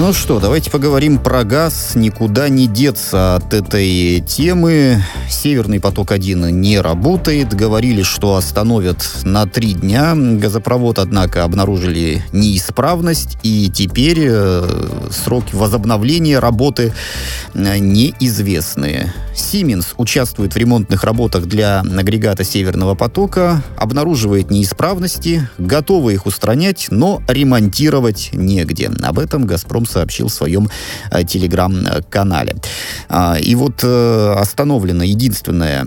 Ну что, давайте поговорим про газ. Никуда не деться от этой темы. Северный поток-1 не работает. Говорили, что остановят на 3 дня газопровод, однако обнаружили неисправность. И теперь сроки возобновления работы неизвестны. Siemens участвует в ремонтных работах для агрегата Северного потока, обнаруживает неисправности, готовы их устранять, но ремонтировать негде. Об этом «Газпром» сообщил в своем телеграм-канале. И вот остановлена единственная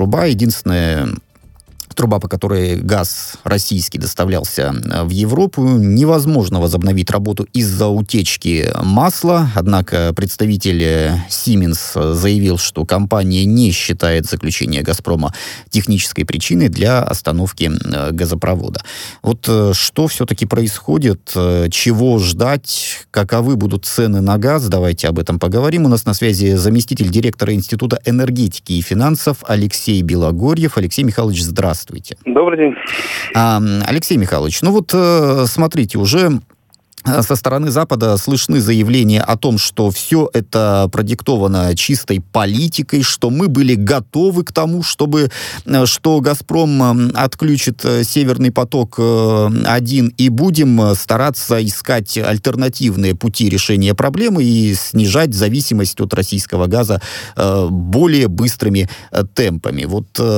труба, по которой газ российский доставлялся в Европу. Невозможно возобновить работу из-за утечки масла. Однако представитель Siemens заявил, что компания не считает заключение «Газпрома» технической причиной для остановки газопровода. Вот что все-таки происходит? Чего ждать? Каковы будут цены на газ? Давайте об этом поговорим. У нас на связи заместитель директора Института энергетики и финансов Алексей Белогорьев. Алексей Михайлович, здравствуйте. Добрый день. Алексей Михайлович, смотрите, уже со стороны Запада слышны заявления о том, что все это продиктовано чистой политикой, что мы были готовы к тому, что «Газпром» отключит «Северный поток-1» и будем стараться искать альтернативные пути решения проблемы и снижать зависимость от российского газа более быстрыми темпами.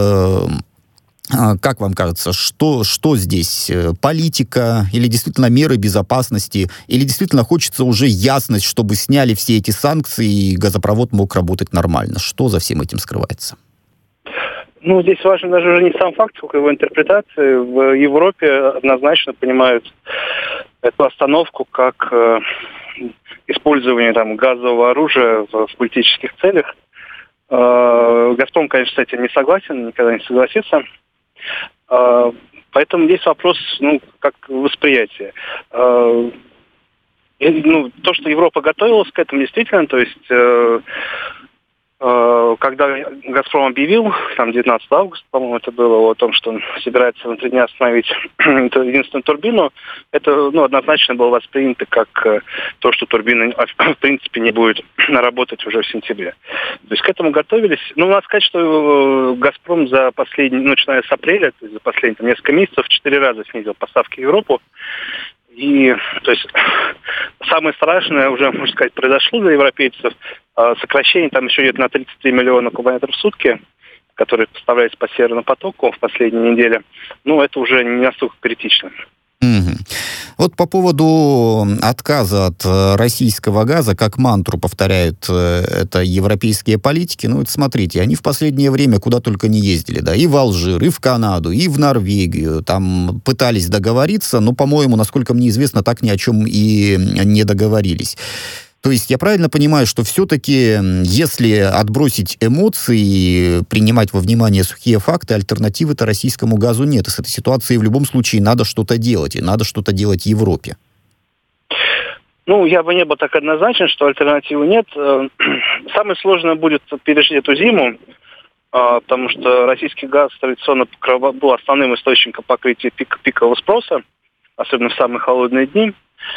Как вам кажется, что здесь? Политика или действительно меры безопасности? Или действительно хочется уже ясность, чтобы сняли все эти санкции и газопровод мог работать нормально? Что за всем этим скрывается? Здесь важен даже уже не сам факт, сколько его интерпретации. В Европе однозначно понимают эту остановку как использование газового оружия в политических целях. «Газпром», конечно, с этим не согласен, никогда не согласится. Поэтому здесь вопрос, как восприятие. То, что Европа готовилась к этому, действительно, то есть, когда «Газпром» объявил, 19 августа, по-моему, это было, о том, что он собирается на 3 дня остановить эту единственную турбину, это, однозначно было воспринято как то, что турбина, в принципе, не будет работать уже в сентябре. То есть к этому готовились. Надо сказать, что «Газпром» за начиная с апреля, то есть за последние несколько месяцев, 4 раза снизил поставки в Европу. И, то есть, самое страшное уже, можно сказать, произошло для европейцев. Сокращение там еще идет на 33 миллиона кубометров в сутки, которые поставляются по Северному потоку в последние недели. Это уже не настолько критично. Вот по поводу отказа от российского газа, как мантру повторяют это европейские политики, смотрите, они в последнее время куда только не ездили, и в Алжир, и в Канаду, и в Норвегию, там пытались договориться, но, по-моему, насколько мне известно, так ни о чем и не договорились. То есть я правильно понимаю, что все-таки, если отбросить эмоции и принимать во внимание сухие факты, альтернативы-то российскому газу нет. И с этой ситуацией в любом случае надо что-то делать, и надо что-то делать Европе. Я бы не был так однозначен, что альтернативы нет. Самое сложное будет пережить эту зиму, потому что российский газ традиционно был основным источником покрытия пикового спроса, особенно в самые холодные дни.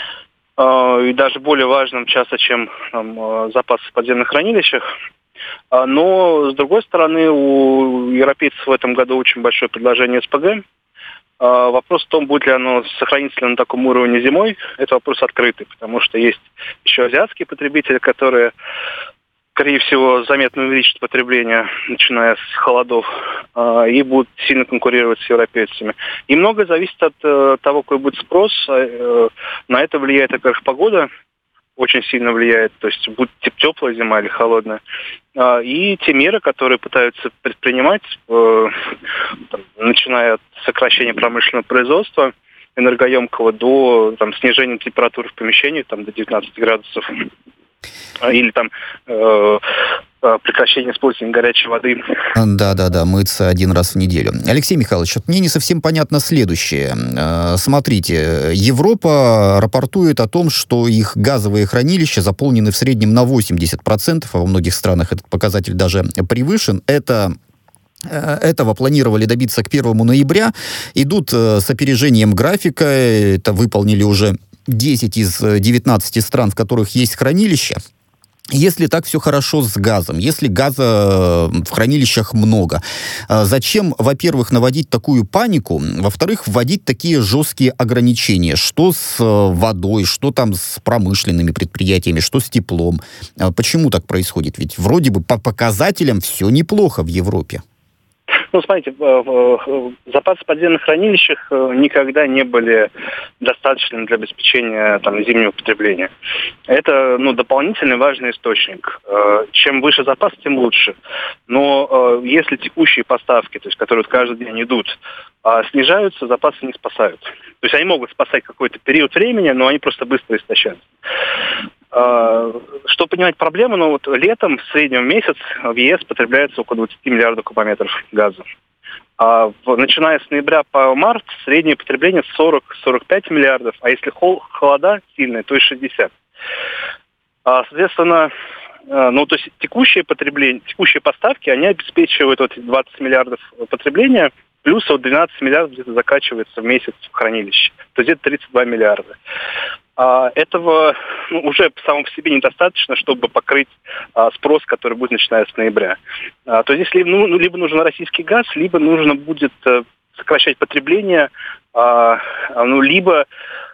И даже более важным часто, чем запасы в подземных хранилищах. Но, с другой стороны, у европейцев в этом году очень большое предложение СПГ. Вопрос в том, будет ли оно сохраниться ли на таком уровне зимой. Это вопрос открытый, потому что есть еще азиатские потребители, которые, скорее всего, заметно увеличат потребление, начиная с холодов, и будут сильно конкурировать с европейцами. И многое зависит от того, какой будет спрос. На это влияет, во-первых, погода, очень сильно влияет, то есть будет теплая зима или холодная. И те меры, которые пытаются предпринимать, начиная от сокращения промышленного производства энергоемкого до снижения температуры в помещении до 19 градусов, или прекращение использования горячей воды. Да, мыться 1 раз в неделю. Алексей Михайлович, мне не совсем понятно следующее. Смотрите, Европа рапортует о том, что их газовые хранилища заполнены в среднем на 80%, а во многих странах этот показатель даже превышен. Этого планировали добиться к 1 ноября. Идут с опережением графика. Это выполнили уже 10 из 19 стран, в которых есть хранилища. Если так все хорошо с газом, если газа в хранилищах много, зачем, во-первых, наводить такую панику, во-вторых, вводить такие жесткие ограничения? Что с водой, что там с промышленными предприятиями, что с теплом? Почему так происходит? Ведь вроде бы по показателям все неплохо в Европе. Ну, смотрите, запасы в подземных хранилищах никогда не были достаточными для обеспечения зимнего потребления. Это дополнительный важный источник. Чем выше запас, тем лучше. Но если текущие поставки, то есть которые каждый день идут, снижаются, запасы не спасают. То есть они могут спасать какой-то период времени, но они просто быстро истощаются. Чтобы понимать проблему, летом в среднем в месяц в ЕС потребляется около 20 миллиардов кубометров газа. Начиная с ноября по март среднее потребление 40-45 миллиардов, а если холода сильные, то и 60. Соответственно, то есть текущее потребление, текущие поставки, они обеспечивают 20 миллиардов потребления, плюс 12 миллиардов где-то закачивается в месяц в хранилище. То есть где-то 32 миллиарда. Этого уже само по себе недостаточно, чтобы покрыть спрос, который будет начиная с ноября. То есть если либо нужен российский газ, либо нужно будет сокращать потребление, либо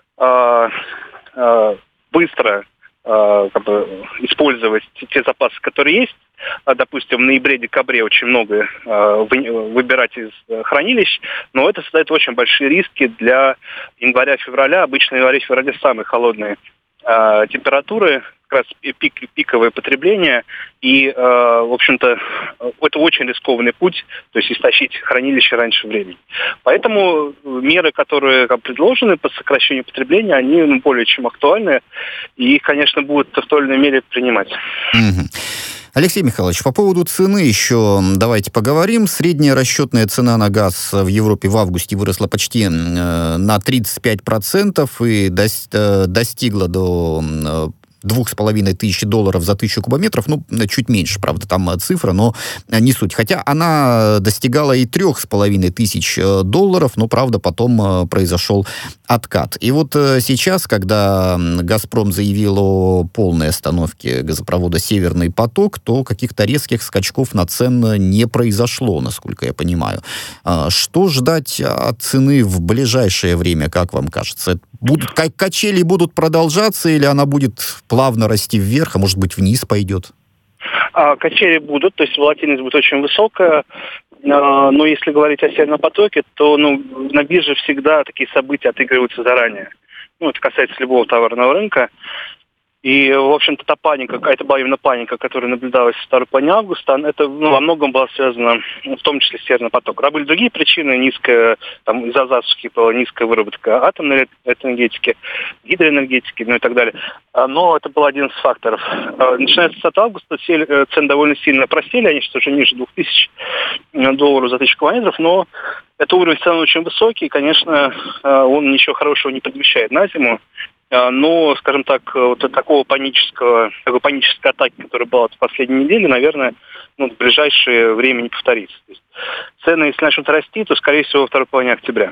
быстро использовать те запасы, которые есть. Допустим, в ноябре-декабре очень много выбирать из хранилищ, но это создает очень большие риски для января-февраля. Обычно января-февраля самые холодные температуры, как раз пиковое потребление, и, в общем-то, это очень рискованный путь, то есть истощить хранилище раньше времени. Поэтому меры, которые предложены по сокращению потребления, они более чем актуальны, и их, конечно, будут в той или иной мере принимать. Алексей Михайлович, по поводу цены еще давайте поговорим. Средняя расчетная цена на газ в Европе в августе выросла почти на 35% и достигла до $2500 за 1000 кубометров, чуть меньше, правда, там цифра, но не суть. Хотя она достигала и $3500, но, правда, потом произошел откат. И вот сейчас, когда «Газпром» заявил о полной остановке газопровода «Северный поток», то каких-то резких скачков на цены не произошло, насколько я понимаю. Что ждать от цены в ближайшее время, как вам кажется? Качели будут продолжаться или она будет плавно расти вверх, а может быть вниз пойдет? Качели будут, то есть волатильность будет очень высокая. Но если говорить о Северном потоке, то на бирже всегда такие события отыгрываются заранее. Это касается любого товарного рынка. И, в общем-то, та паника, это была именно паника, которая наблюдалась в второй половине августа, это во многом было связано, в том числе, с Северным потоком. Были другие причины, из-за засухи была низкая выработка атомной энергетики, гидроэнергетики, и так далее. Но это был один из факторов. Начиная с 30 августа цены довольно сильно просели, они сейчас уже ниже $2000 за 1000 километров, но это уровень цен очень высокий, и, конечно, он ничего хорошего не предвещает на зиму. Но, скажем так, такой панической атаки, которая была в последние недели, наверное, в ближайшее время не повторится. То есть цены, если начнут расти, то, скорее всего, во второй половине октября.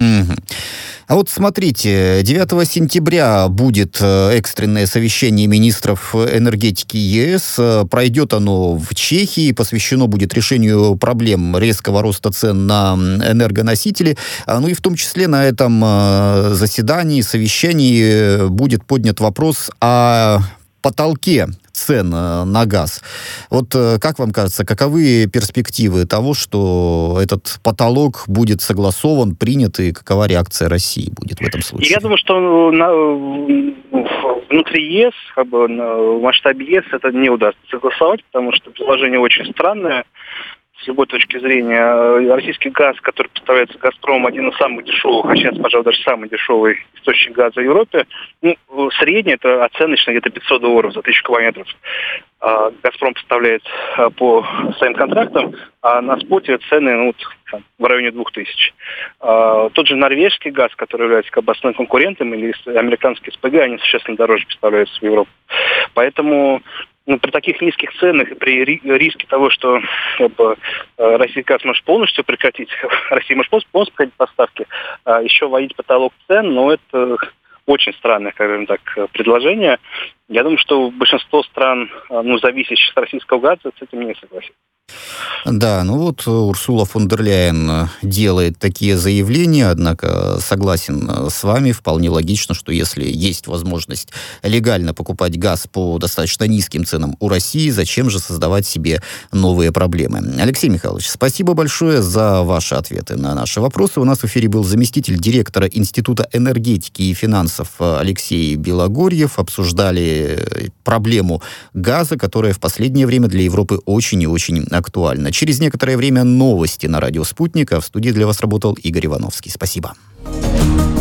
А вот смотрите, 9 сентября будет экстренное совещание министров энергетики ЕС. Пройдет оно в Чехии, посвящено будет решению проблем резкого роста цен на энергоносители. И в том числе на этом заседании, совещании будет поднят вопрос о потолке цен на газ. Вот как вам кажется, каковы перспективы того, что этот потолок будет согласован, принят, и какова реакция России будет в этом случае? Я думаю, что внутри ЕС, в масштабе ЕС это не удастся согласовать, потому что предложение очень странное. С любой точки зрения, российский газ, который поставляется «Газпромом», один из самых дешевых, а сейчас, пожалуй, даже самый дешевый источник газа в Европе. Средний, это оценочно где-то $500 за 1000 километров. «Газпром» поставляет по своим контрактам, а на споте цены в районе 2000. Тот же норвежский газ, который является основным конкурентом, или американский СПГ, они существенно дороже поставляются в Европу. Поэтому при таких низких ценах и при риске того, что российский газ может полностью прекратить, Россия может полностью прекратить поставки, еще вводить потолок цен, но это очень странное, скажем так, предложение. Я думаю, что большинство стран, зависящих от российского газа, с этим не согласится. Да, Урсула фон дер Ляйен делает такие заявления, однако согласен с вами, вполне логично, что если есть возможность легально покупать газ по достаточно низким ценам у России, зачем же создавать себе новые проблемы? Алексей Михайлович, спасибо большое за ваши ответы на наши вопросы. У нас в эфире был заместитель директора Института энергетики и финансов Алексей Белогорьев. Обсуждали проблему газа, которая в последнее время для Европы очень и очень актуально. Через некоторое время новости на радио «Спутник», а в студии для вас работал Игорь Ивановский. Спасибо.